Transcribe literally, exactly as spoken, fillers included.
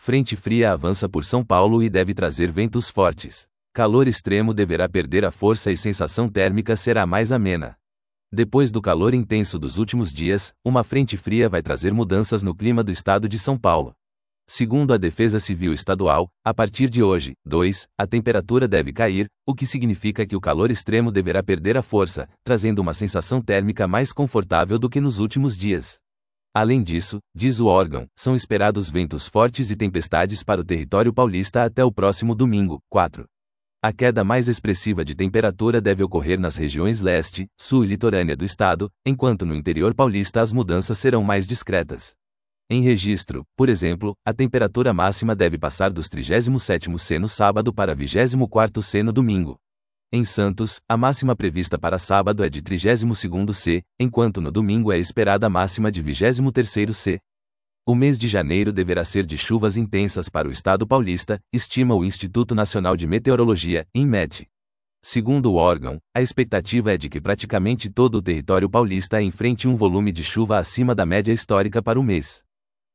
Frente fria avança por São Paulo e deve trazer ventos fortes. Calor extremo deverá perder a força e sensação térmica será mais amena. Depois do calor intenso dos últimos dias, uma frente fria vai trazer mudanças no clima do estado de São Paulo. Segundo a Defesa Civil Estadual, a partir de hoje, dois, a temperatura deve cair, o que significa que o calor extremo deverá perder a força, trazendo uma sensação térmica mais confortável do que nos últimos dias. Além disso, diz o órgão, são esperados ventos fortes e tempestades para o território paulista até o próximo domingo, quatro. A queda mais expressiva de temperatura deve ocorrer nas regiões leste, sul e litorânea do estado, enquanto no interior paulista as mudanças serão mais discretas. Em Registro, por exemplo, a temperatura máxima deve passar dos trigésimo sétimo C no sábado para vigésimo quarto C no domingo. Em Santos, a máxima prevista para sábado é de trigésimo segundo C, enquanto no domingo é esperada a máxima de vigésimo terceiro C. O mês de janeiro deverá ser de chuvas intensas para o estado paulista, estima o Instituto Nacional de Meteorologia, INMET. Segundo o órgão, a expectativa é de que praticamente todo o território paulista enfrente um volume de chuva acima da média histórica para o mês.